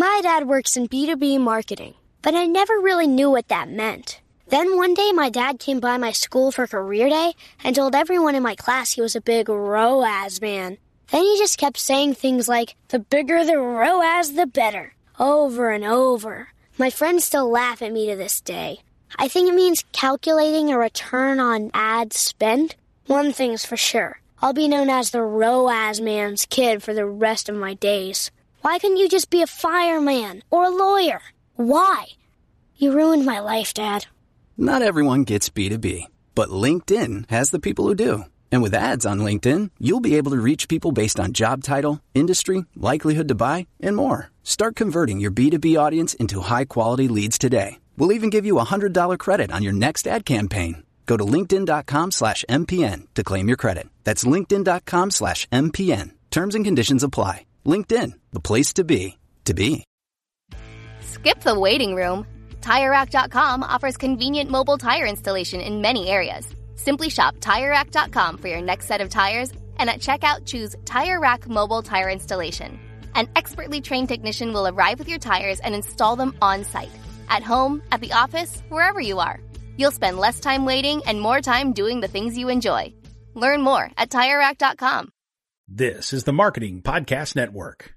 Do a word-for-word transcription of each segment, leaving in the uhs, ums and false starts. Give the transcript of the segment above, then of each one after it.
My dad works in B two B marketing, but I never really knew what that meant. Then one day my dad came by my school for career day and told everyone in my class he was a big R O A S man. Then he just kept saying things like, the bigger the R O A S, the better, over and over. My friends still laugh at me to this day. I think it means calculating a return on ad spend. One thing's for sure. I'll be known as the R O A S man's kid for the rest of my days. Why couldn't you just be a fireman or a lawyer? Why? You ruined my life, Dad. Not everyone gets B two B, but LinkedIn has the people who do. And with ads on LinkedIn, you'll be able to reach people based on job title, industry, likelihood to buy, and more. Start converting your B two B audience into high-quality leads today. We'll even give you a one hundred dollars credit on your next ad campaign. Go to linkedin.com slash MPN to claim your credit. That's linkedin.com slash MPN. Terms and conditions apply. LinkedIn, the place to be, to be. Skip the waiting room. Tire Rack dot com offers convenient mobile tire installation in many areas. Simply shop Tire Rack dot com for your next set of tires, and at checkout, choose Tire Rack Mobile Tire Installation. An expertly trained technician will arrive with your tires and install them on-site. At home, at the office, wherever you are. You'll spend less time waiting and more time doing the things you enjoy. Learn more at Tire Rack dot com. This is the Marketing Podcast Network.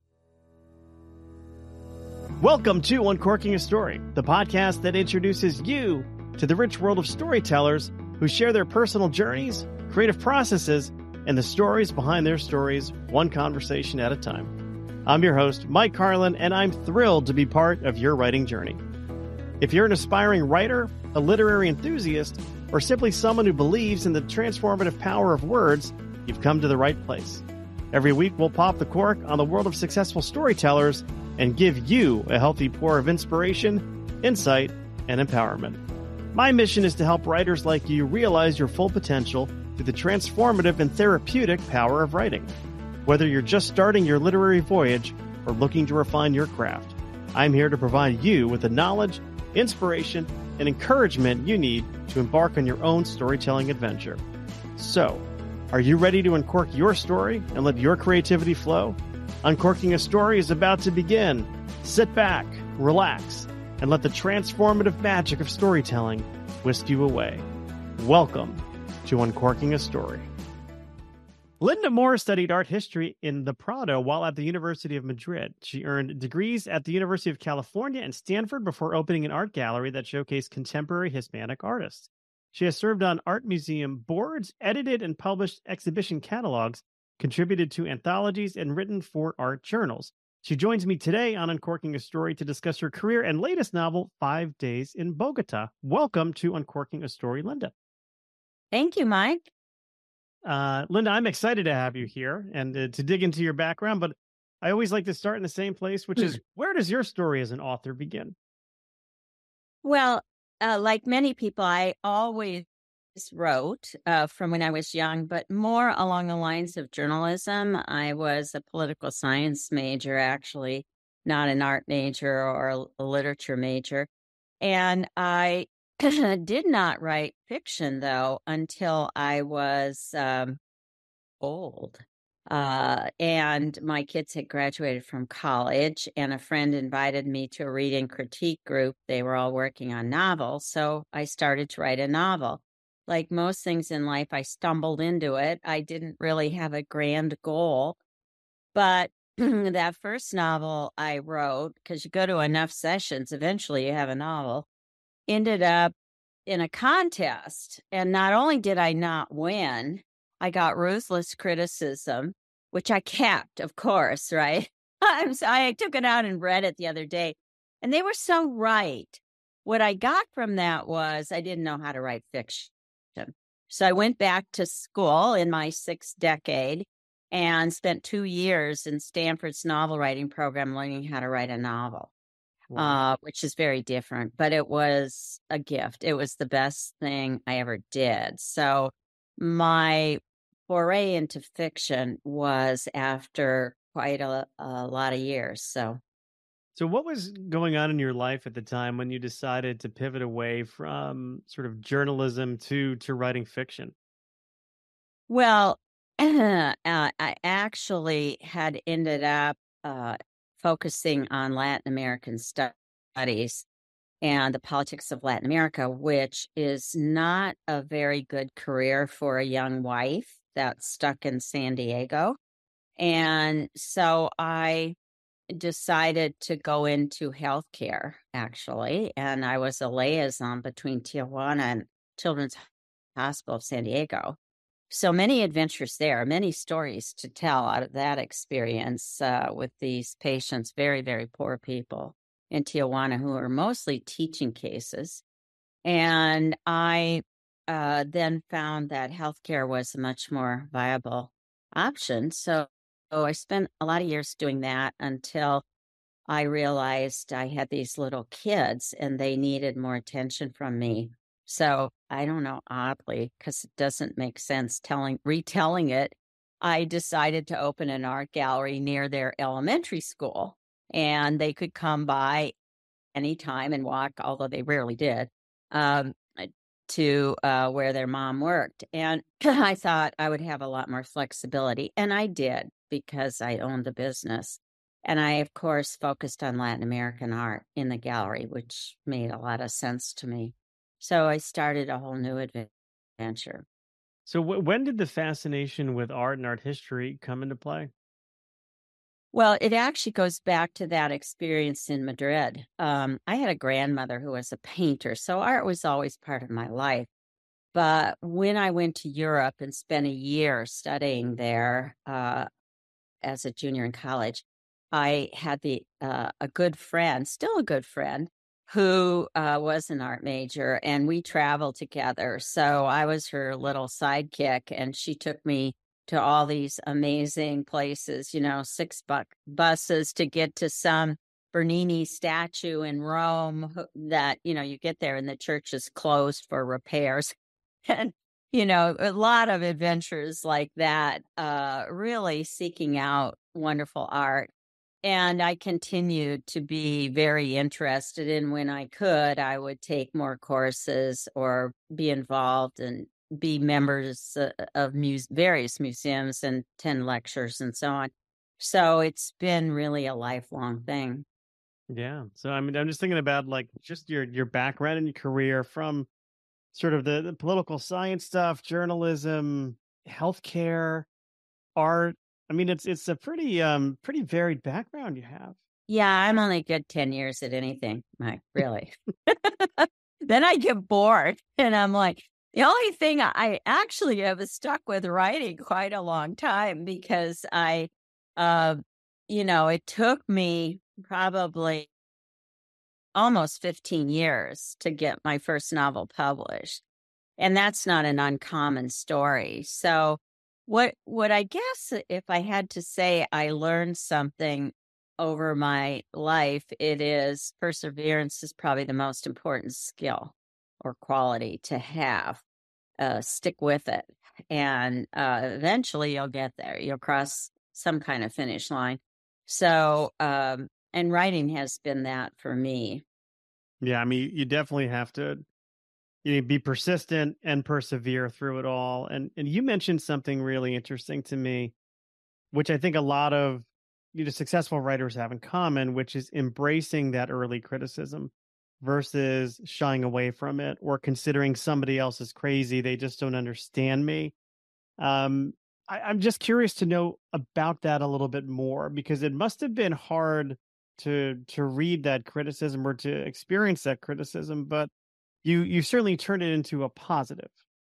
Welcome to Uncorking a Story, the podcast that introduces you to the rich world of storytellers who share their personal journeys, creative processes, and the stories behind their stories, one conversation at a time. I'm your host, Mike Carlin, and I'm thrilled to be part of your writing journey. If you're an aspiring writer, a literary enthusiast, or simply someone who believes in the transformative power of words, you've come to the right place. Every week, we'll pop the cork on the world of successful storytellers and give you a healthy pour of inspiration, insight, and empowerment. My mission is to help writers like you realize your full potential through the transformative and therapeutic power of writing. Whether you're just starting your literary voyage or looking to refine your craft, I'm here to provide you with the knowledge, inspiration, and encouragement you need to embark on your own storytelling adventure. So, are you ready to uncork your story and let your creativity flow? Uncorking a Story is about to begin. Sit back, relax, and let the transformative magic of storytelling whisk you away. Welcome to Uncorking a Story. Linda Moore studied art history in the Prado while at the University of Madrid. She earned degrees at the University of California and Stanford before opening an art gallery that showcased contemporary Hispanic artists. She has served on art museum boards, edited and published exhibition catalogs, contributed to anthologies, and written for art journals. She joins me today on Uncorking a Story to discuss her career and latest novel, Five Days in Bogota. Welcome to Uncorking a Story, Linda. Thank you, Mike. Uh, Linda, I'm excited to have you here and uh, to dig into your background, but I always like to start in the same place, which is, where does your story as an author begin? Well, uh, like many people, I always wrote uh, from when I was young, but more along the lines of journalism. I was a political science major, actually, not an art major or a literature major. And I did not write fiction, though, until I was um, old. Uh, and my kids had graduated from college, and a friend invited me to a reading critique group. They were all working on novels, so I started to write a novel. Like most things in life, I stumbled into it. I didn't really have a grand goal, but that first novel I wrote, because you go to enough sessions, eventually you have a novel, ended up in a contest. And not only did I not win, I got ruthless criticism, which I kept, of course, right? I'm so, I took it out and read it the other day, and they were so right. What I got from that was I didn't know how to write fiction. So I went back to school in my sixth decade and spent two years in Stanford's novel writing program learning how to write a novel, wow. uh, which is very different. But it was a gift. It was the best thing I ever did. So my foray into fiction was after quite a, a lot of years. So. So what was going on in your life at the time when you decided to pivot away from sort of journalism to to writing fiction? Well, uh, I actually had ended up uh, focusing on Latin American studies and the politics of Latin America, which is not a very good career for a young wife that's stuck in San Diego. And so I decided to go into healthcare, actually. And I was a liaison between Tijuana and Children's Hospital of San Diego. So many adventures there, many stories to tell out of that experience uh, with these patients, very, very poor people in Tijuana who are mostly teaching cases. And I uh, then found that healthcare was a much more viable option. So, so I spent a lot of years doing that until I realized I had these little kids and they needed more attention from me. So I don't know, oddly, because it doesn't make sense telling, retelling it, I decided to open an art gallery near their elementary school, and they could come by anytime and walk, although they rarely did, um, to uh, where their mom worked. And I thought I would have a lot more flexibility, and I did because I owned the business. And I, of course, focused on Latin American art in the gallery, which made a lot of sense to me. So I started a whole new adventure. So w- when did the fascination with art and art history come into play? Well, it actually goes back to that experience in Madrid. Um, I had a grandmother who was a painter, so art was always part of my life. But when I went to Europe and spent a year studying there uh, as a junior in college, I had the uh, a good friend, still a good friend, who uh, was an art major, and we traveled together. So I was her little sidekick, and she took me to all these amazing places, you know, six buck buses to get to some Bernini statue in Rome that, you know, you get there and the church is closed for repairs. And, you know, a lot of adventures like that, uh, really seeking out wonderful art. And I continued to be very interested in, when I could, I would take more courses or be involved and be members uh, of muse- various museums and attend lectures and so on. So it's been really a lifelong thing. Yeah. So I mean, I'm just thinking about like just your your background and your career from sort of the, the political science stuff, journalism, healthcare, art. I mean, it's it's a pretty um pretty varied background you have. Yeah, I'm only good ten years at anything, Mike, really. Then I get bored and I'm like, the only thing I actually have stuck with writing quite a long time, because I, uh, you know, it took me probably almost fifteen years to get my first novel published. And that's not an uncommon story. So what what I guess, if I had to say I learned something over my life, it is perseverance is probably the most important skill or quality to have. Uh, stick with it, and uh, eventually you'll get there. You'll cross some kind of finish line. So, um, and writing has been that for me. Yeah, I mean, you definitely have to you know, be persistent and persevere through it all. And and you mentioned something really interesting to me, which I think a lot of you know successful writers have in common, which is embracing that early criticism versus shying away from it or considering somebody else is crazy. They just don't understand me. Um, I, I'm just curious to know about that a little bit more, because it must have been hard to to read that criticism or to experience that criticism, but you you certainly turned it into a positive.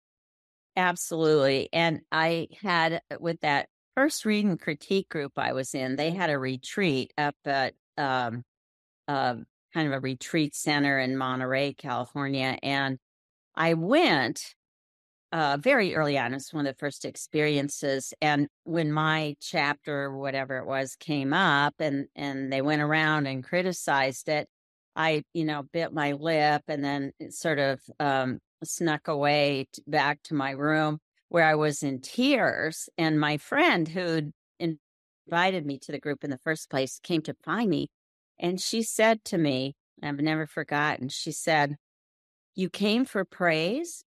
Absolutely. And I had, with that first read and critique group I was in, they had a retreat up at um, uh, kind of a retreat center in Monterey, California. And I went uh, very early on. It was one of the first experiences. And when my chapter, whatever it was, came up and, and they went around and criticized it, I, you know, bit my lip and then sort of um, snuck away t- back to my room, where I was in tears. And my friend who'd invited me to the group in the first place came to find me. And she said to me, I've never forgotten, she said, "You came for praise?"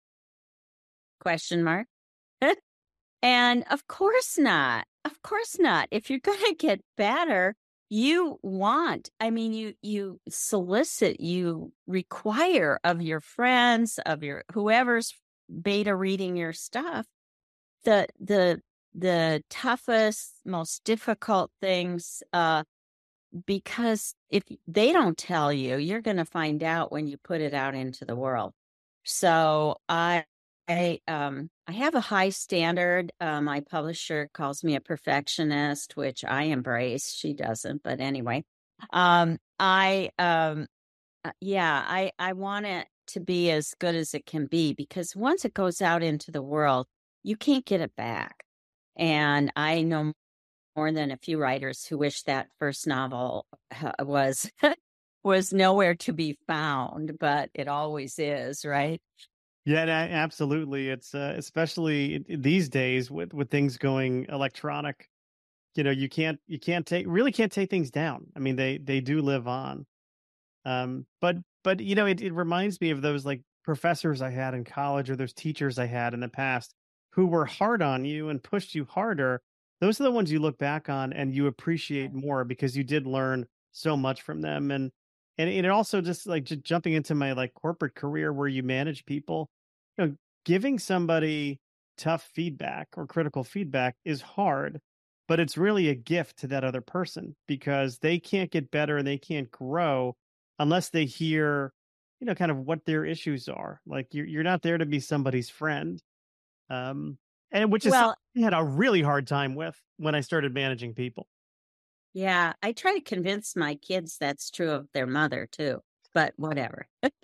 Question mark. And of course not. Of course not. If you're going to get better, you want, I mean, you you solicit, you require of your friends, of your whoever's beta reading your stuff, the the the toughest, most difficult things, uh, because if they don't tell you, you're going to find out when you put it out into the world. So I, I, um, I have a high standard. Uh, my publisher calls me a perfectionist, which I embrace. She doesn't, but anyway, um, I, um, uh, yeah, I, I want it to be as good as it can be, because once it goes out into the world, you can't get it back. And I know more than a few writers who wish that first novel uh, was was nowhere to be found, but it always is, right? Yeah, no, absolutely. It's uh, especially these days with with things going electronic. You know, you can't you can't take really can't take things down. I mean, they they do live on. Um, but but you know, it it reminds me of those like professors I had in college, or those teachers I had in the past who were hard on you and pushed you harder. Those are the ones you look back on and you appreciate more, because you did learn so much from them. And and it also just like j- jumping into my like corporate career where you manage people, you know, giving somebody tough feedback or critical feedback is hard, but it's really a gift to that other person, because they can't get better and they can't grow unless they hear, you know, kind of what their issues are. Like you're you're not there to be somebody's friend. Um, and which is something Well, I had a really hard time with when I started managing people. yeah, I try to convince my kids that's true of their mother too, but whatever.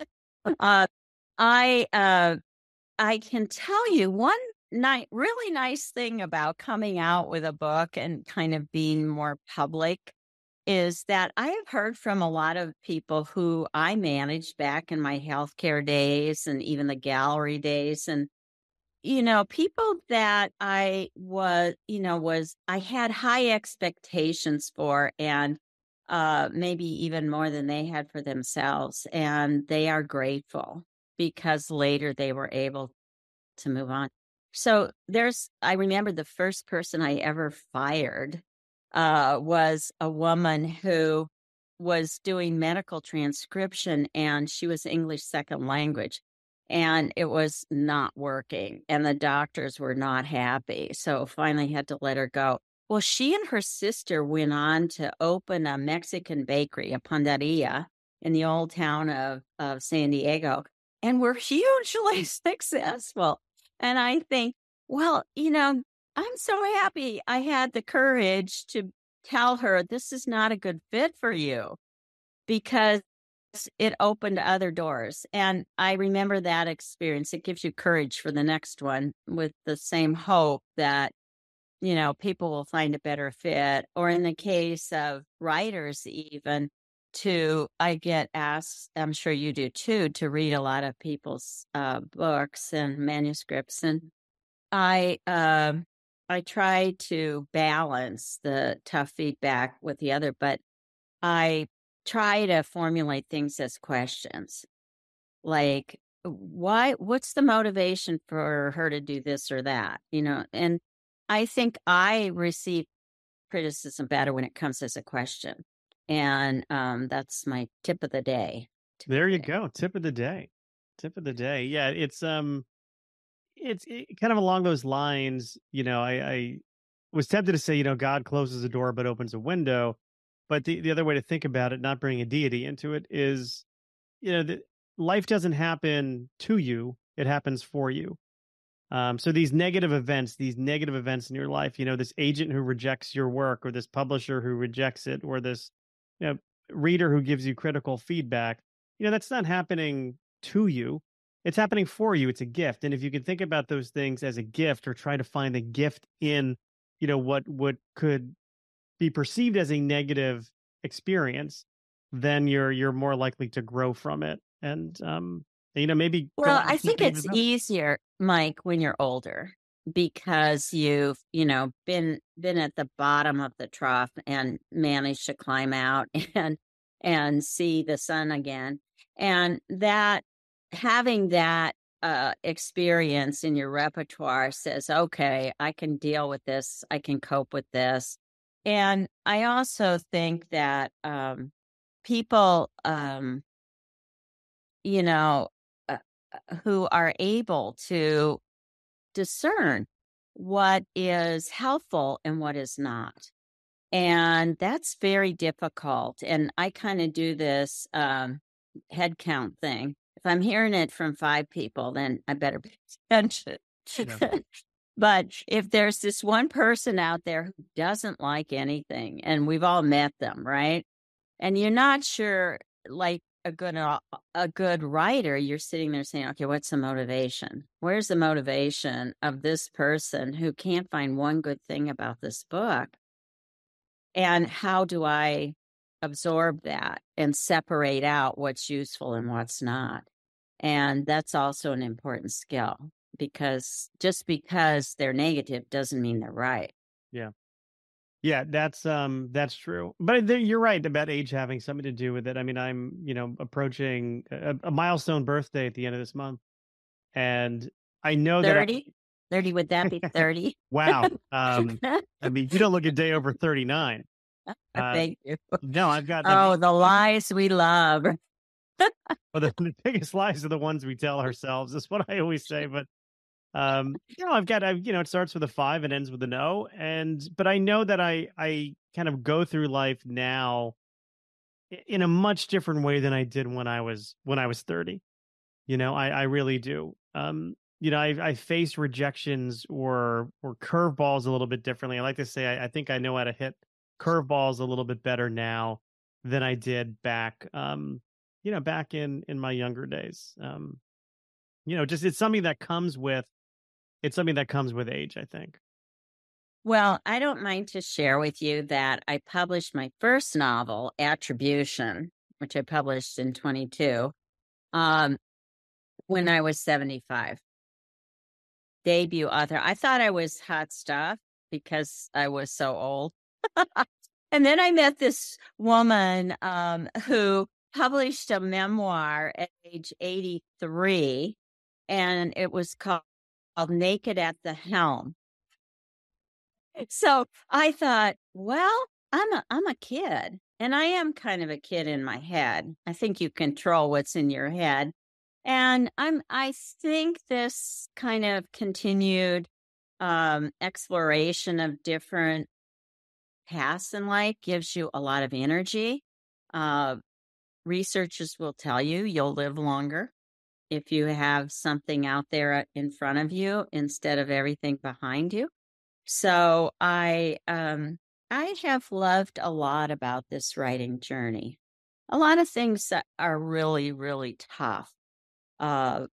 uh, I uh, I can tell you one ni- really nice thing about coming out with a book and kind of being more public is that I have heard from a lot of people who I managed back in my healthcare days and even the gallery days. And, you know, people that I was, you know, was, I had high expectations for, and uh, maybe even more than they had for themselves. And they are grateful because later they were able to move on. So there's, I remember the first person I ever fired uh, was a woman who was doing medical transcription, and she was English second language, and it was not working, and the doctors were not happy. So finally had to let her go. Well, she and her sister went on to open a Mexican bakery, a Panderia, in the old town of, of San Diego, and were hugely successful. And I think, well, you know, I'm so happy I had the courage to tell her this is not a good fit for you, because it opened other doors. And I remember that experience. It gives you courage for the next one, with the same hope that, you know, people will find a better fit. Or in the case of writers, even to, I get asked, I'm sure you do too, to read a lot of people's uh, books and manuscripts. And I, um, I try to balance the tough feedback with the other, but I try to formulate things as questions. Like, why, what's the motivation for her to do this or that? You know, and I think I receive criticism better when it comes as a question. And um, that's my tip of the day. Tip of There the you day. go. Tip of the day. Tip of the day. Yeah, it's um it's it, kind of along those lines. You know, I, I was tempted to say, you know, God closes a door but opens a window. But the, the other way to think about it, not bringing a deity into it, is, you know, the, life doesn't happen to you, it happens for you. Um, so these negative events, these negative events in your life, you know, this agent who rejects your work, or this publisher who rejects it, or this, you know, reader who gives you critical feedback, you know, that's not happening to you. It's happening for you. It's a gift. And if you can think about those things as a gift, or try to find the gift in, you know, what what could be perceived as a negative experience, then you're you're more likely to grow from it. And um, you know, maybe go Well, on I to think something even it's better. easier, Mike, when you're older, because you've, you know, been been at the bottom of the trough and managed to climb out and and see the sun again. And that, having that uh experience in your repertoire says, okay, I can deal with this, I can cope with this. And I also think that um, people, um, you know, uh, who are able to discern what is helpful and what is not. And that's very difficult. And I kind of do this um, head count thing. If I'm hearing it from five people, then I better pay attention. Yeah. But if there's this one person out there who doesn't like anything, and we've all met them, right? And you're not sure, like a good uh, a good writer, you're sitting there saying, okay, what's the motivation? Where's the motivation of this person who can't find one good thing about this book? And how do I absorb that and separate out what's useful and what's not? And that's also an important skill, because just because they're negative doesn't mean they're right. Yeah. Yeah, that's um that's true. But th- you're right about age having something to do with it. I mean, I'm, you know, approaching a, a milestone birthday at the end of this month. And I know that I, thirty? thirty, would that be thirty? wow. Um, I mean, you don't look a day over thirty-nine. Uh, Thank you. No, I've got. Oh, I've, the lies we love. well, the, the biggest lies are the ones we tell ourselves. That's what I always say. But um, you know, I've got. I've, you know, it starts with a five and ends with a no. And but I know that I I kind of go through life now in a much different way than I did when I was when I was thirty. You know, I I really do. Um, you know, I I face rejections or or curveballs a little bit differently. I like to say I, I think I know how to hit curveballs a little bit better now than I did back um, you know, back in in my younger days. Um, you know, just it's something that comes with it's something that comes with age, I think. Well, I don't mind to share with you that I published my first novel, Attribution, which I published in twenty-two, um, when I was seventy-five. Debut author. I thought I was hot stuff because I was so old. And then I met this woman um, who published a memoir at age eighty-three, and it was called, called Naked at the Helm. So I thought, well, I'm a I'm a kid, and I am kind of a kid in my head. I think you control what's in your head. And I'm I think this kind of continued um, exploration of different paths in life gives you a lot of energy. Uh, researchers will tell you you'll live longer if you have something out there in front of you instead of everything behind you. So I um, I have loved a lot about this writing journey. A lot of things that are really, really tough. Uh,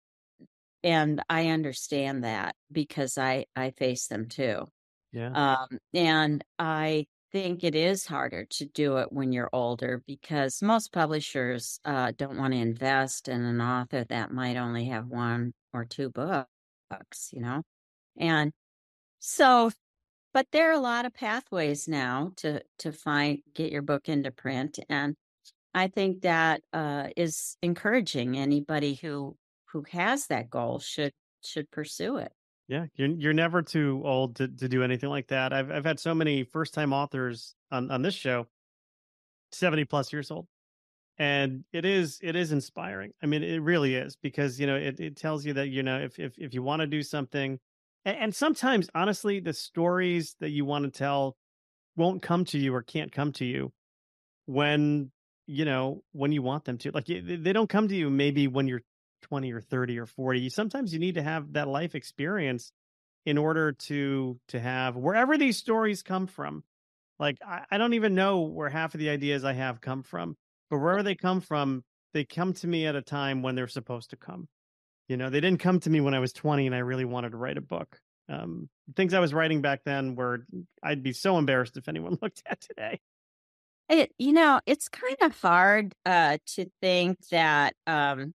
and I understand that because I, I face them too. Yeah. Um, and I think it is harder to do it when you're older because most publishers uh, don't want to invest in an author that might only have one or two books, you know? And so, but there are a lot of pathways now to, to find, get your book into print. And I think that uh, is encouraging. Anybody who who has that goal should should pursue it. Yeah, you're you're never too old to, to do anything like that. I've I've had so many first time authors on, on this show, seventy plus years old, and it is it is inspiring. I mean, it really is because you know it, it tells you that you know if if if you want to do something, and, and sometimes honestly, the stories that you want to tell won't come to you or can't come to you when you know when you want them to. Like they don't come to you maybe when you're twenty or thirty or forty. Sometimes you need to have that life experience in order to to have wherever these stories come from. Like I, I don't even know where half of the ideas I have come from, but wherever they come from, they come to me at a time when they're supposed to come. You know, they didn't come to me when I was twenty and I really wanted to write a book. Um, things I was writing back then were I'd be so embarrassed if anyone looked at today. It, you know, it's kind of hard uh, to think that, um,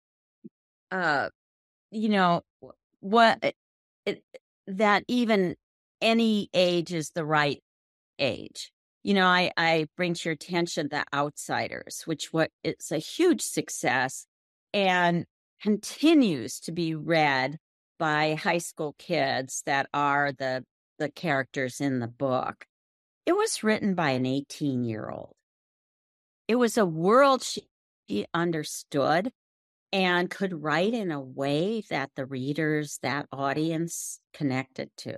uh, you know, what it, that even any age is the right age. You know, I, I bring to your attention The Outsiders, which what it's a huge success and continues to be read by high school kids that are the the characters in the book. It was written by an eighteen-year-old. It was a world she understood and could write in a way that the readers, that audience connected to.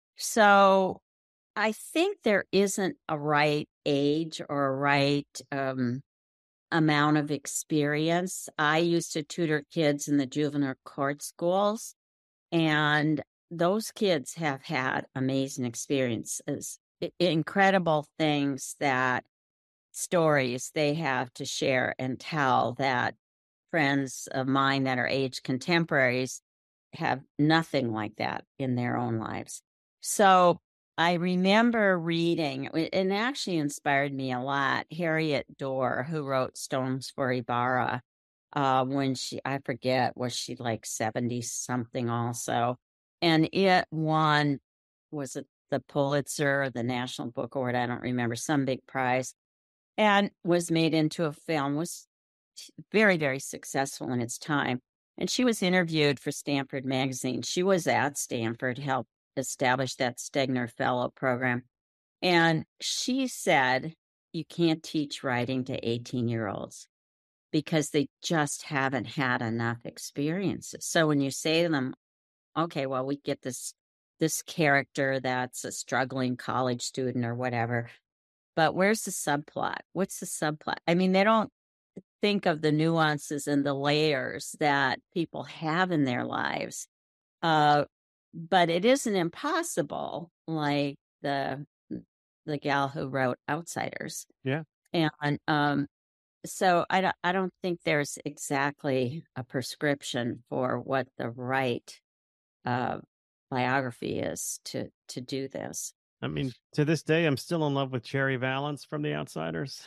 So I think there isn't a right age or a right um, amount of experience. I used to tutor kids in the juvenile court schools, and those kids have had amazing experiences, incredible things that stories they have to share and tell that friends of mine that are age contemporaries have nothing like that in their own lives. So I remember reading, and actually inspired me a lot, Harriet Dorr, who wrote Stones for Ibarra, uh, when she, I forget, was she like seventy something also? And it won, was it the Pulitzer or the National Book Award? I don't remember, some big prize, and was made into a film, was very, very successful in its time. And she was interviewed for Stanford Magazine. She was at Stanford, helped establish that Stegner Fellow program. And she said, you can't teach writing to eighteen-year-olds because they just haven't had enough experiences. So when you say to them, okay, well, we get this, this character that's a struggling college student or whatever, but where's the subplot? What's the subplot? I mean, they don't think of the nuances and the layers that people have in their lives. Uh, but it isn't impossible, like the the gal who wrote Outsiders. Yeah. And um, so I don't, I don't think there's exactly a prescription for what the right uh, biography is to to do this. I mean, to this day, I'm still in love with Cherry Valance from The Outsiders.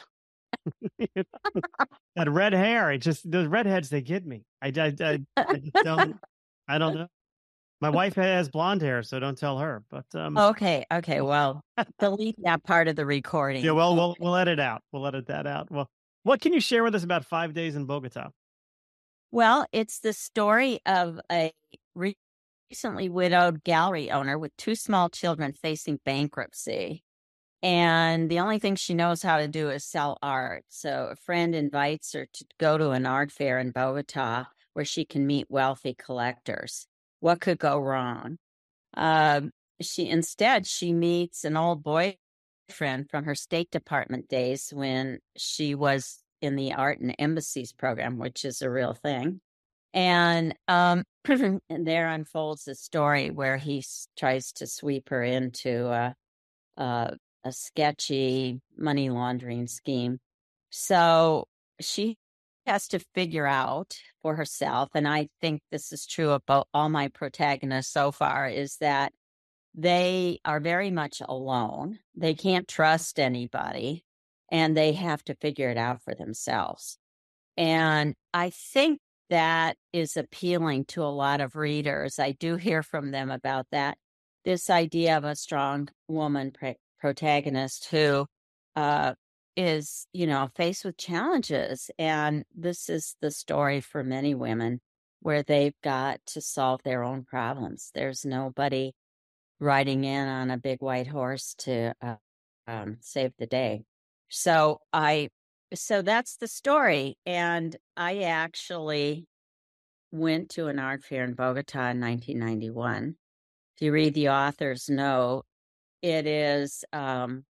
That red hair, it just, those redheads, they get me. I, I, I, I just don't, I don't know. My wife has blonde hair, so don't tell her. But um, okay, okay, well, delete that part of the recording. Yeah, well, we'll we'll edit out. We'll edit that out. Well, what can you share with us about Five Days in Bogota? Well, it's the story of a re- recently widowed gallery owner with two small children facing bankruptcy. And the only thing she knows how to do is sell art. So a friend invites her to go to an art fair in Bogota where she can meet wealthy collectors. What could go wrong? Um, she instead, she meets an old boyfriend from her State Department days when she was in the Art and Embassies program, which is a real thing. And, um, and there unfolds a story where he s- tries to sweep her into a, a a sketchy money laundering scheme. So she has to figure out for herself, and I think this is true about all my protagonists so far, is that they are very much alone. They can't trust anybody, and they have to figure it out for themselves. And I think that is appealing to a lot of readers. I do hear from them about that. This idea of a strong woman pre- protagonist who uh, is, you know, faced with challenges. And this is the story for many women where they've got to solve their own problems. There's nobody riding in on a big white horse to uh, um, save the day. So I, so that's the story. And I actually went to an art fair in Bogota in nineteen ninety-one. If you read the author's note, it is, um,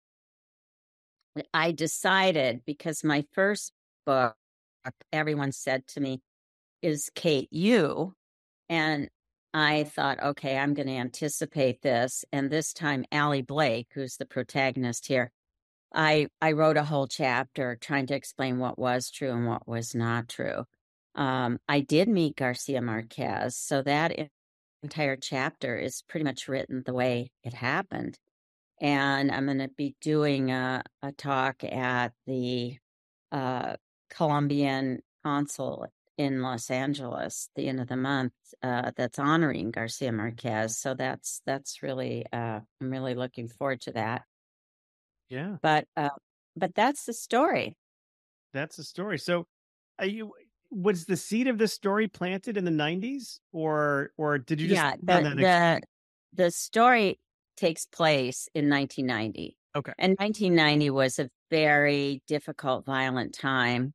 I decided, because my first book, everyone said to me, is Kate You. And I thought, okay, I'm going to anticipate this. And this time, Allie Blake, who's the protagonist here, I, I wrote a whole chapter trying to explain what was true and what was not true. Um, I did meet Garcia Marquez, so that entire chapter is pretty much written the way it happened. And I'm going to be doing a, a talk at the uh, Colombian consulate in Los Angeles the end of the month uh, that's honoring Garcia Marquez. So that's that's really uh, I'm really looking forward to that. Yeah, but uh, but that's the story. That's the story. So, are you? Was the seed of this story planted in the nineties, or or did you just yeah have the that the, the story takes place in nineteen ninety. Okay. And nineteen ninety was a very difficult, violent time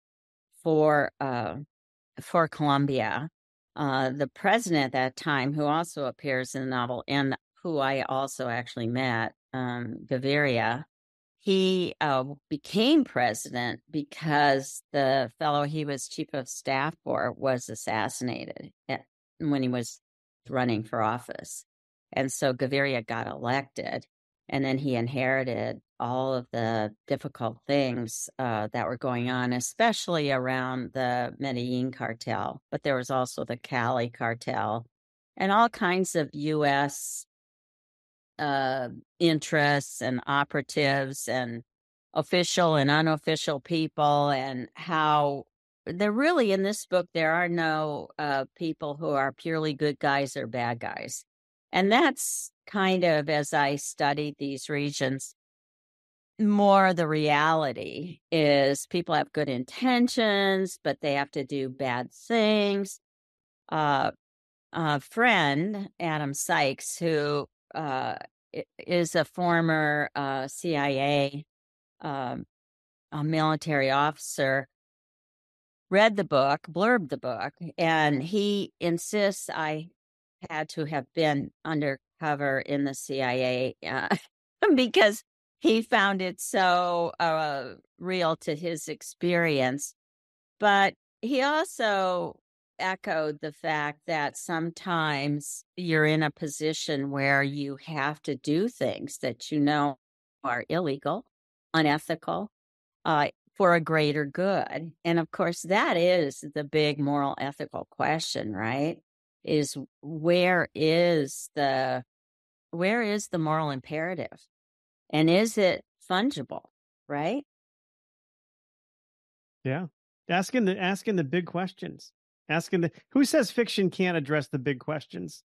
for uh, for Colombia. Uh, the president at that time, who also appears in the novel and who I also actually met, um, Gaviria, he uh, became president because the fellow he was chief of staff for was assassinated at, when he was running for office. And so Gaviria got elected, and then he inherited all of the difficult things uh, that were going on, especially around the Medellin cartel. But there was also the Cali cartel and all kinds of U S uh, interests and operatives and official and unofficial people, and how they're really in this book, there are no uh, people who are purely good guys or bad guys. And that's kind of, as I studied these regions, more the reality is people have good intentions, but they have to do bad things. Uh, a friend, Adam Sykes, who uh, is a former uh, C I A um, a military officer, read the book, blurbed the book, and he insists I had to have been undercover in the C I A uh, because he found it so uh, real to his experience. But he also echoed the fact that sometimes you're in a position where you have to do things that you know are illegal, unethical, uh, for a greater good. And of course, that is the big moral ethical question, right? Is where is the where is the moral imperative? And is it fungible, right? Yeah. Asking the asking the big questions. Asking the who says fiction can't address the big questions?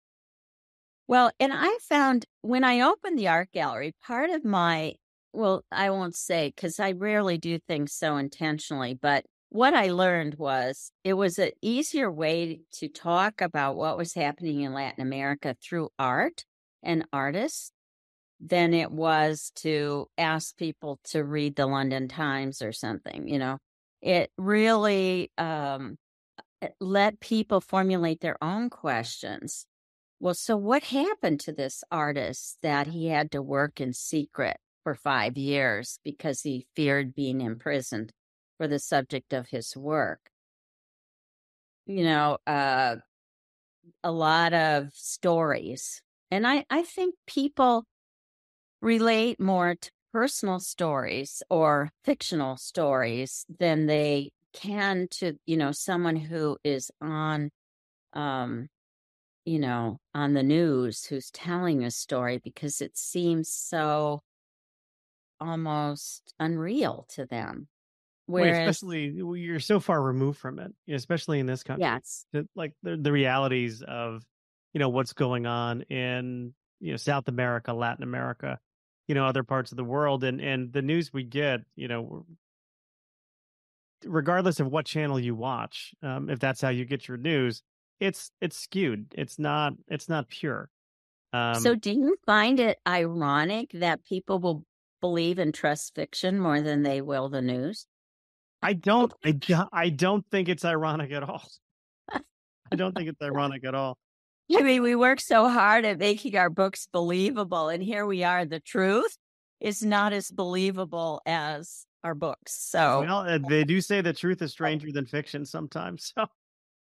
Well, and I found when I opened the art gallery, part of my, well, I won't say because I rarely do things so intentionally, but what I learned was it was an easier way to talk about what was happening in Latin America through art and artists than it was to ask people to read the London Times or something. You know, it really um, let people formulate their own questions. Well, so what happened to this artist that he had to work in secret for five years because he feared being imprisoned for the subject of his work? You know, uh, a lot of stories. And I, I think people relate more to personal stories or fictional stories than they can to, you know, someone who is on, um, you know, on the news who's telling a story, because it seems so almost unreal to them. Wait, Whereas, especially you're so far removed from it, especially in this country. yes, The- like the, the realities of, you know, what's going on in, you know, South America, Latin America, you know, other parts of the world, and and the news we get, you know, regardless of what channel you watch, um, if that's how you get your news, it's it's skewed. It's not it's not pure. Um, so do you find it ironic that people will believe and trust fiction more than they will the news? I don't I, do- I don't think it's ironic at all. I don't think it's ironic at all. I mean, we work so hard at making our books believable, and here we are. The truth is not as believable as our books. So, Well, uh, they do say the truth is stranger than fiction sometimes. So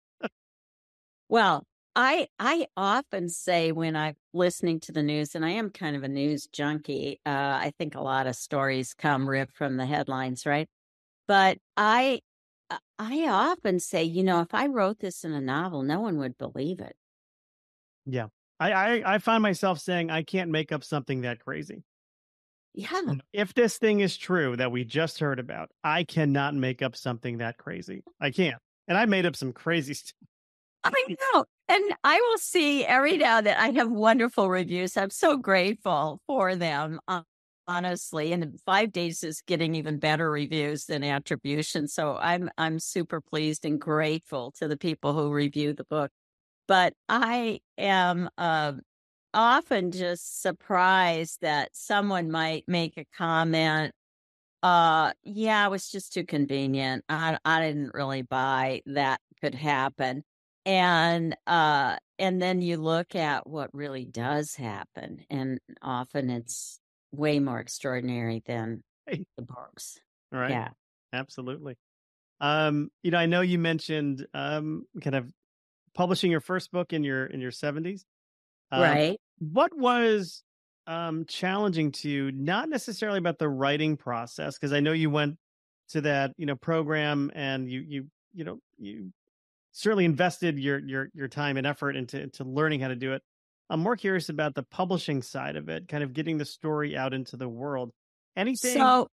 well, I I often say when I'm listening to the news, and I am kind of a news junkie. Uh, I think a lot of stories come ripped from the headlines, right? But I uh, I often say, you know, if I wrote this in a novel, no one would believe it. yeah, I, I I find myself saying I can't make up something that crazy. Yeah. If this thing is true that we just heard about, I cannot make up something that crazy. I can't. And I made up some crazy stuff. I know. And I will see every now and then I have wonderful reviews. I'm so grateful for them, uh, honestly. And in five days is getting even better reviews than attribution. So I'm I'm super pleased and grateful to the people who review the book. But I am uh, often just surprised that someone might make a comment. Uh, yeah, it was just too convenient. I I didn't really buy that could happen. And uh and then you look at what really does happen, and often it's way more extraordinary than Right. the books. All right. Yeah. Absolutely. Um, you know, I know you mentioned um kind of publishing your first book in your in your seventies. Um, Right. what was um challenging to you, not necessarily about the writing process, because I know you went to that, you know, program and you you you know, you certainly invested your your your time and effort into into learning how to do it. I'm more curious about the publishing side of it, kind of getting the story out into the world. Anything? So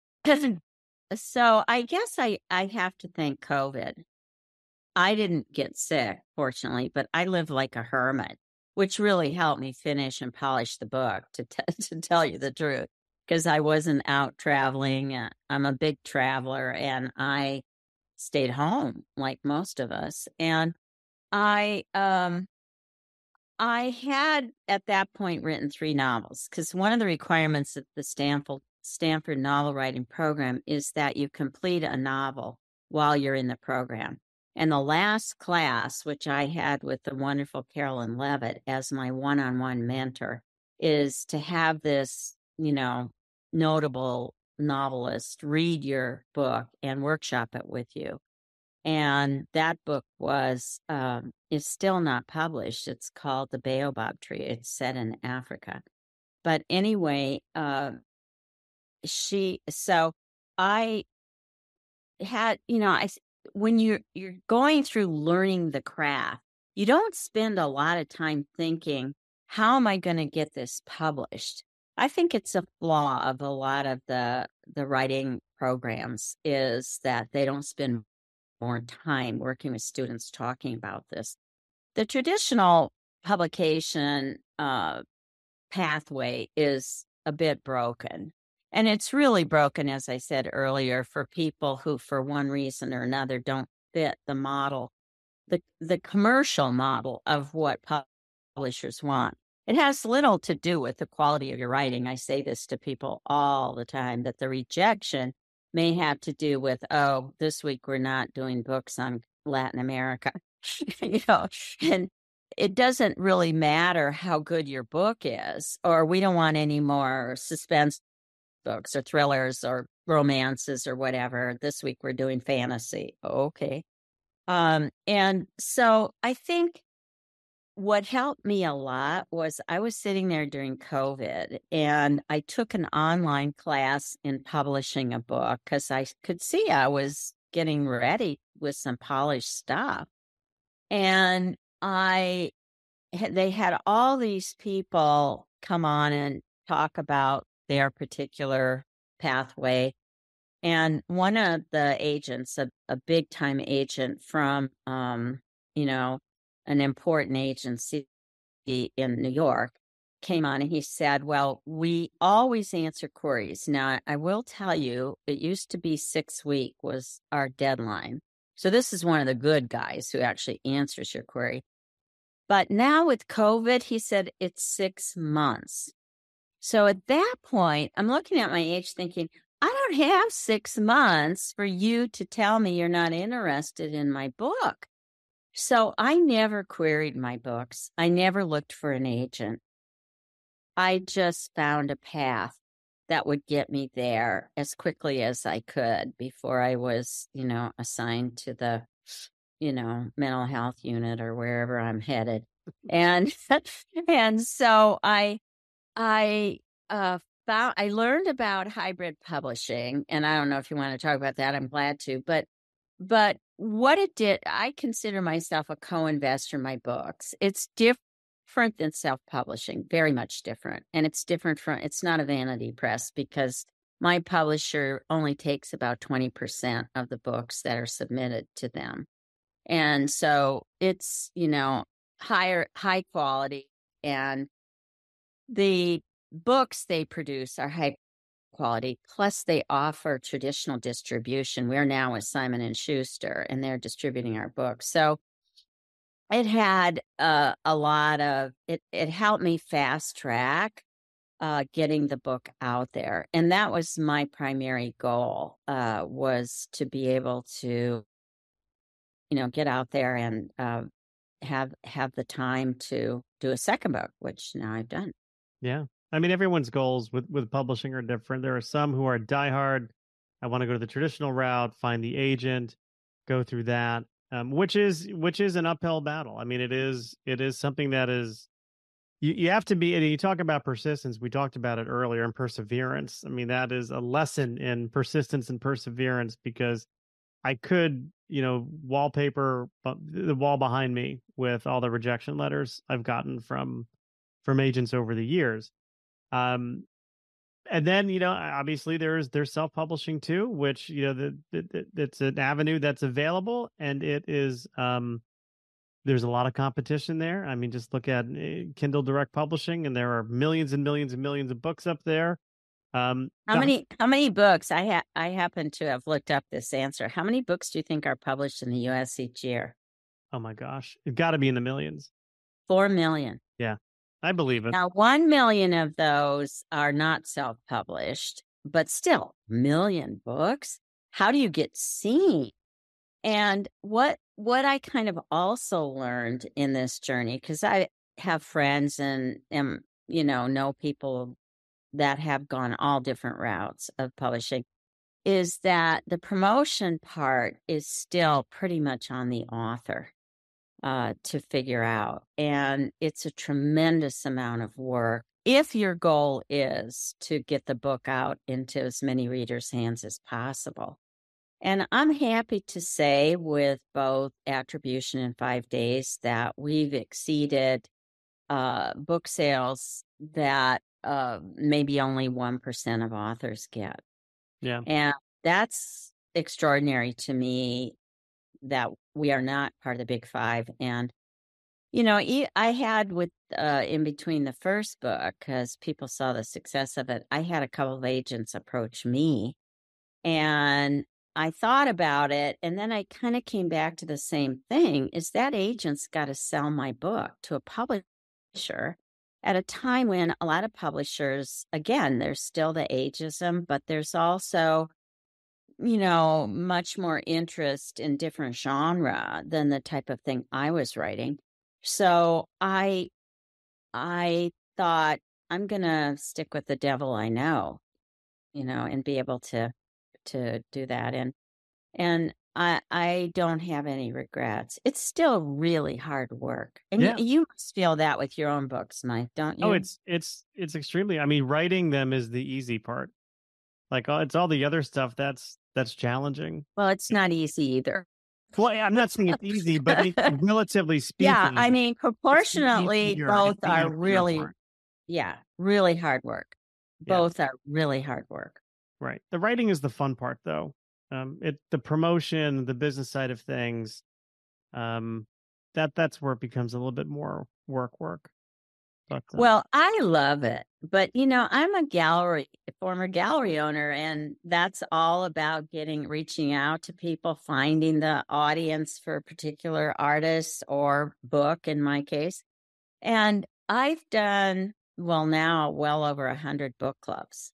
so I guess I I have to thank COVID. I didn't get sick, fortunately, but I lived like a hermit, which really helped me finish and polish the book, to t- to tell you the truth, because I wasn't out traveling. Uh, I'm a big traveler, and I stayed home like most of us. And I um I had at that point written three novels, because one of the requirements of the Stanford Stanford novel writing program is that you complete a novel while you're in the program. And the last class, which I had with the wonderful Carolyn Levitt as my one-on-one mentor, is to have this, you know, notable novelist read your book and workshop it with you. And that book was um, is still not published. It's called The Baobab Tree. It's set in Africa. But anyway, uh, she so I had, you know, I s- when you're you're going through learning the craft, you don't spend a lot of time thinking, how am I going to get this published? I think it's a flaw of a lot of the the writing programs, is that they don't spend more time working with students talking about this. The traditional publication uh, pathway is a bit broken. And it's really broken, as I said earlier, for people who, for one reason or another, don't fit the model, the, the commercial model of what pub- publishers want. It has little to do with the quality of your writing. I say this to people all the time, that the rejection may have to do with, oh, this week we're not doing books on Latin America, you know, and it doesn't really matter how good your book is, or we don't want any more suspense books or thrillers or romances or whatever. This week we're doing fantasy. Okay. Um, and so I think what helped me a lot was I was sitting there during COVID, and I took an online class in publishing a book because I could see I was getting ready with some polished stuff. And I had- they had all these people come on and talk about their particular pathway. And one of the agents, a, a big time agent from, um, you know, an important agency in New York, came on and he said, well, we always answer queries. Now, I will tell you, it used to be six week was our deadline. So this is one of the good guys who actually answers your query. But now with COVID, he said it's six months. So at that point, I'm looking at my age thinking, I don't have six months for you to tell me you're not interested in my book. So I never queried my books. I never looked for an agent. I just found a path that would get me there as quickly as I could before I was, you know, assigned to the, you know, mental health unit or wherever I'm headed. And and so I I uh found I learned about hybrid publishing, and I don't know if you want to talk about that. I'm glad to, but but what it did, I consider myself a co-investor in my books. It's different than self-publishing, very much different. And it's different from, it's not a vanity press, because my publisher only takes about twenty percent of the books that are submitted to them. And so it's, you know, higher, high quality, and the books they produce are high quality. Plus, they offer traditional distribution. We're now with Simon and Schuster, and they're distributing our books. So it had uh, a lot of it. It helped me fast track uh, getting the book out there, and that was my primary goal. Uh, was to be able to, you know, get out there and uh, have have the time to do a second book, which now I've done. Yeah. I mean, everyone's goals with, with publishing are different. There are some who are diehard. I want to go to the traditional route, find the agent, go through that, um, which is which is an uphill battle. I mean, it is it is something that is you, you have to be. And you talk about persistence. We talked about it earlier, and perseverance. I mean, that is a lesson in persistence and perseverance, because I could, you know, wallpaper the wall behind me with all the rejection letters I've gotten from from agents over the years. Um, and then, you know, obviously there's there's self-publishing too, which, you know, the, the, the it's an avenue that's available, and it is um, there's a lot of competition there. I mean, just look at uh, Kindle Direct Publishing, and there are millions and millions and millions of books up there. Um, How the- many how many books? I ha- I happen to have looked up this answer. How many books do you think are published in the U S each year? Oh my gosh, it's got to be in the millions. Four million. Yeah, I believe it. Now, one million of those are not self-published, but still, million books. How do you get seen? And what what I kind of also learned in this journey, because I have friends and am, you know, know people that have gone all different routes of publishing, is that the promotion part is still pretty much on the author uh, to figure out. And it's a tremendous amount of work if your goal is to get the book out into as many readers' hands as possible. And I'm happy to say with both Attribution and Five Days that we've exceeded uh, book sales that uh, maybe only one percent of authors get. Yeah. And that's extraordinary to me, that we are not part of the big five. And, you know, I had with, uh, in between the first book, because people saw the success of it, I had a couple of agents approach me, and I thought about it. And then I kind of came back to the same thing, is that agent's got to sell my book to a publisher at a time when a lot of publishers, again, there's still the ageism, but there's also, you know, much more interest in different genre than the type of thing I was writing. So I, I thought, I'm going to stick with the devil I know, you know, and be able to, to do that. And, and I, I don't have any regrets. It's still really hard work. And Yeah. you, you must feel that with your own books, Mike, don't you? Oh, it's it's it's extremely. I mean, writing them is the easy part. Like, uh, it's all the other stuff that's that's challenging. Well, it's not easy either. Well, I'm not saying it's easy, but it, relatively speaking, Yeah, I mean, proportionately, easier both at the are end really, part. yeah, really hard work. Yeah. Both are really hard work. Right. The writing is the fun part, though. Um, it the promotion, the business side of things, um, that that's where it becomes a little bit more work work. But uh, Well, I love it. But, you know, I'm a gallery, former gallery owner, and that's all about getting, reaching out to people, finding the audience for a particular artist or book, in my case. And I've done, well, now well over a hundred book clubs.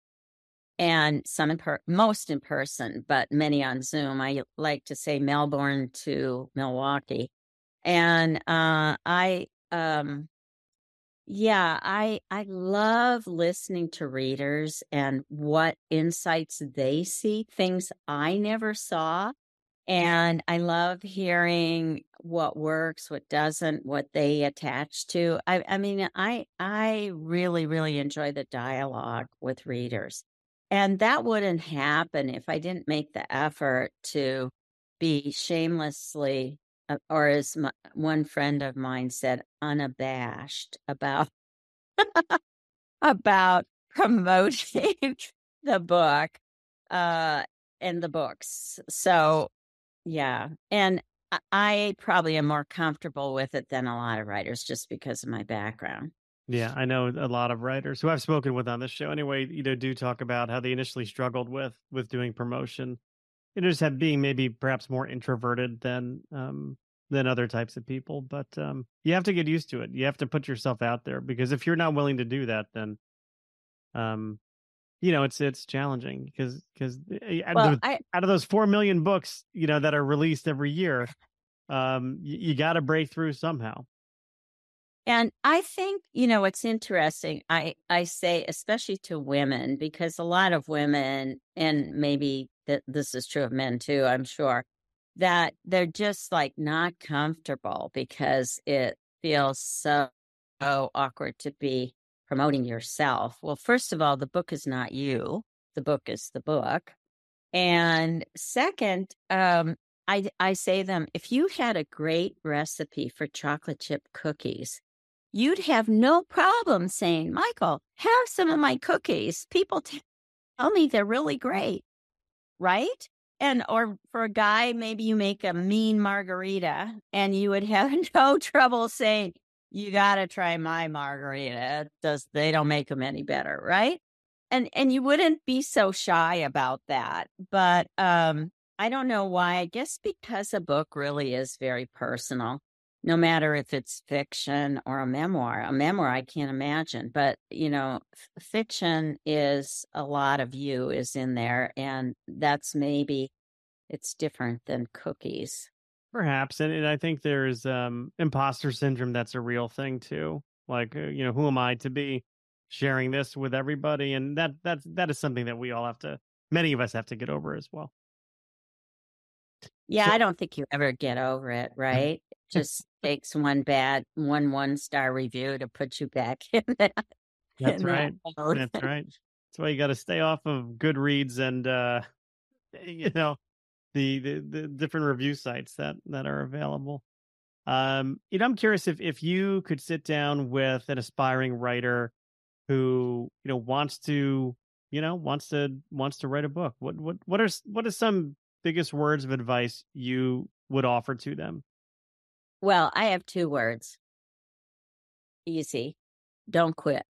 And some in per- most in person, but many on Zoom. I like to say Melbourne to Milwaukee. And uh, I, um, yeah, I I love listening to readers and what insights they see, things I never saw. And I love hearing what works, what doesn't, what they attach to. I, I mean, I I really, really enjoy the dialogue with readers. And that wouldn't happen if I didn't make the effort to be shamelessly, uh, or as my, one friend of mine said, unabashed about about promoting the book uh, and the books. So, yeah. And I- I probably am more comfortable with it than a lot of writers just because of my background. yeah, I know a lot of writers who I've spoken with on this show. Anyway, you know, do talk about how they initially struggled with with doing promotion. It just had being maybe perhaps more introverted than um, than other types of people, but um, you have to get used to it. You have to put yourself out there, because if you're not willing to do that, then um, you know, it's it's challenging, because because out of Well, those, I out of those four million books, you know, that are released every year, um, you, you got to break through somehow. and I think, you know, it's interesting. I I say, especially to women, because a lot of women, and maybe that this is true of men too, I'm sure, that they're just like not comfortable because it feels so, so awkward to be promoting yourself. Well, first of all, the book is not you. The book is the book. And second, um, I I say them, if you had a great recipe for chocolate chip cookies, you'd have no problem saying, Michael, have some of my cookies. People t- tell me they're really great, right? And or for a guy, maybe you make a mean margarita and you would have no trouble saying, you got to try my margarita. It does they don't make them any better, right? And and you wouldn't be so shy about that. But um I don't know why. I guess because a book really is very personal, no matter if it's fiction or a memoir. A memoir, I can't imagine. But, you know, f- fiction is a lot of you is in there. And that's maybe it's different than cookies. Perhaps, and, and I think there's um, imposter syndrome. That's a real thing too. Like, uh, you know, who am I to be sharing this with everybody? And that that's that is something that we all have to, many of us have to get over as well. Yeah, So I don't think you ever get over it, right? It just takes one bad, one one star review to put you back in that, that's in that right. mode. That's right. That's why you got to stay off of Goodreads and uh, you know, the, the the different review sites that that are available. Um, you know, I'm curious if if you could sit down with an aspiring writer who, you know, wants to, you know, wants to wants to write a book. What what what are s- what are some biggest words of advice you would offer to them? Well, I have two words. Easy. Don't quit.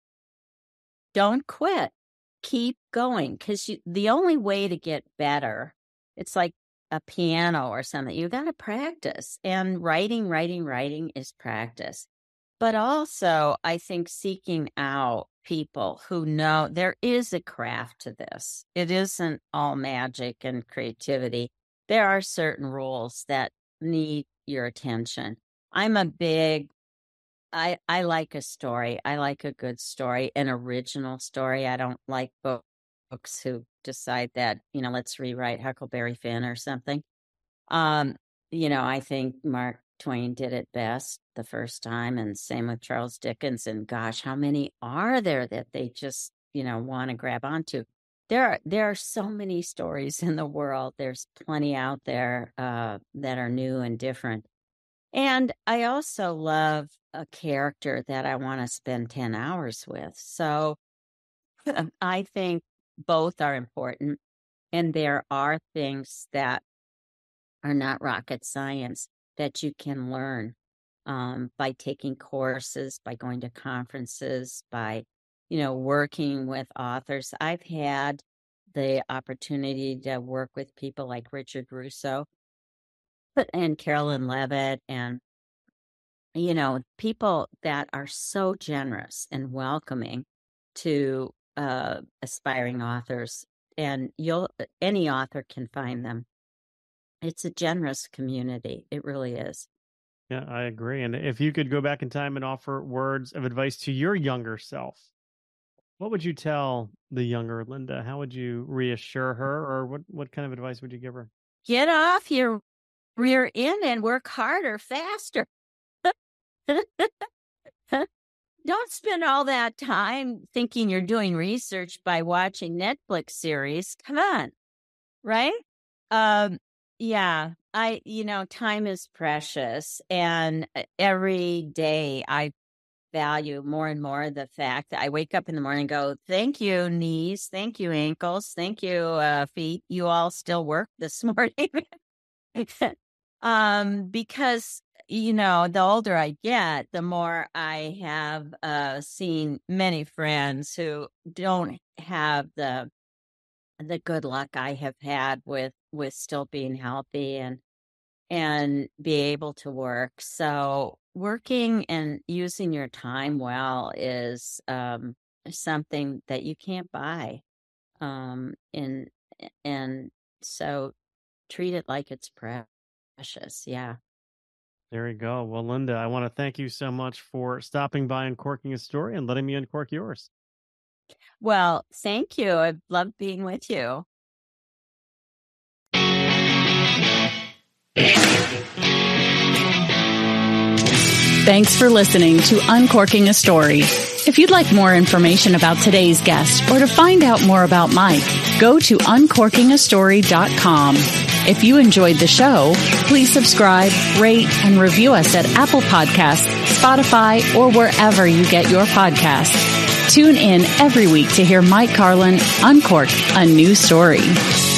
Don't quit. Keep going, because the only way to get better, it's like a piano or something. You got to practice. And writing, writing, writing is practice. But also, I think seeking out people who know there is a craft to this. It isn't all magic and creativity. There are certain rules that need your attention. I'm a big I I like a story. I like a good story, an original story. I don't like bo- books who decide that, you know, let's rewrite Huckleberry Finn or something. Um, you know, I think Mark Twain did it best the first time, and same with Charles Dickens. And gosh, how many are there that they just, you know, want to grab onto? There are there are so many stories in the world. There's plenty out there uh, that are new and different. And I also love a character that I want to spend ten hours with. So I think both are important. And there are things that are not rocket science that you can learn um, by taking courses, by going to conferences, by, you know, working with authors. I've had the opportunity to work with people like Richard Russo and Carolyn Levitt and you know, people that are so generous and welcoming to uh, aspiring authors, and you'll any author can find them. It's a generous community. It really is. Yeah, I agree. And if you could go back in time and offer words of advice to your younger self, what would you tell the younger Linda? How would you reassure her, or what what kind of advice would you give her? Get off your rear end and work harder, faster. Don't spend all that time thinking you're doing research by watching Netflix series. Come on, right? Um, yeah, I, you know, time is precious. And uh, every day I value more and more the fact that I wake up in the morning and go, thank you, knees. Thank you, ankles. Thank you, uh, feet. You all still work this morning. um, because, you know, the older I get, the more I have uh, seen many friends who don't have the the good luck I have had with with still being healthy and and be able to work. So working and using your time well is um, something that you can't buy. Um, and, and so treat it like it's precious. Yeah. There you go. Well, Linda, I want to thank you so much for stopping by and Uncorking a Story and letting me uncork yours. Well, thank you. I've loved being with you. Thanks for listening to Uncorking a Story. If you'd like more information about today's guest or to find out more about Mike, go to uncorking a story dot com. If you enjoyed the show, please subscribe, rate, and review us at Apple Podcasts, Spotify, or wherever you get your podcasts. Tune in every week to hear Mike Carlin uncork a new story.